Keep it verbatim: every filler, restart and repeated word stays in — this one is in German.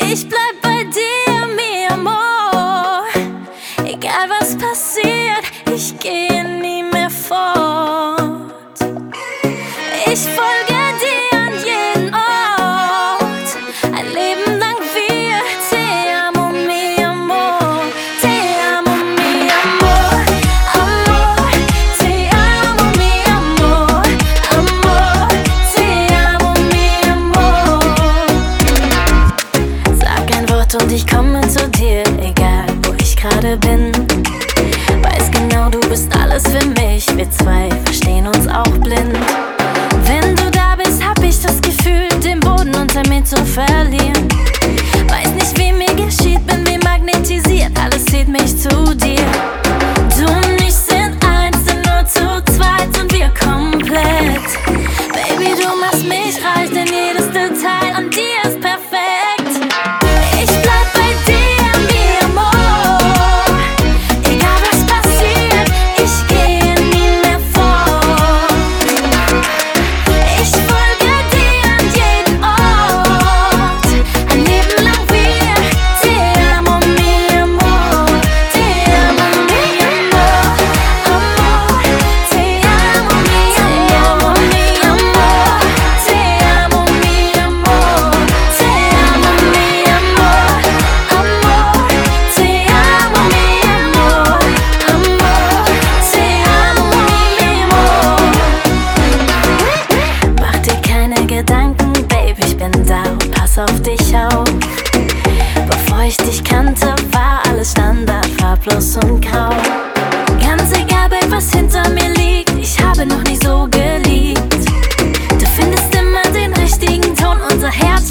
Ich bleib bei dir, mi amor. Egal was passiert, ich gehe nie mehr fort. Ich folge dir an jeden Ort, ein Leben lang wir. Te amo, mi amor, te amo, mi amor. Amor, te amo, mi amor. Amor, te amo, mi amor. Sag ein Wort und ich komme zu dir, egal wo ich gerade bin. Weiß genau, du bist alles für mich. Wir zwei verstehen uns auch blind. Wenn du da bist, hab ich das Gefühl, den Boden unter mir zu verlieren. Weiß nicht, wie mir geschieht, bin wie magnetisiert. Alles zieht mich zu dir. Du und ich sind eins, denn nur zu zweit sind wir komplett. Baby, du machst mich reich, denn jedes Detail an dir ist perfekt. Ich bleib bei dir, mi amor. Egal was passiert, ich gehe nie mehr fort. Ich folge dir an jeden Ort, ein Leben lang wir. Te amo, mi amor. Te amo, mi amor. Amor, te amo, mi amor. Mi amor, te amo, mi amor. Te amo, mi amor. Amor, te amo, mi amor. Amor, te amo, mi amor. Mach dir keine Gedanken, Baby, ich bin da und pass auf dich auf. Bevor ich dich kannte, war alles Standard, farblos und grau. Ganz egal, Babe, was hinter mir liegt, ich habe noch nie so geliebt. Du findest immer den richtigen Ton, unser Herz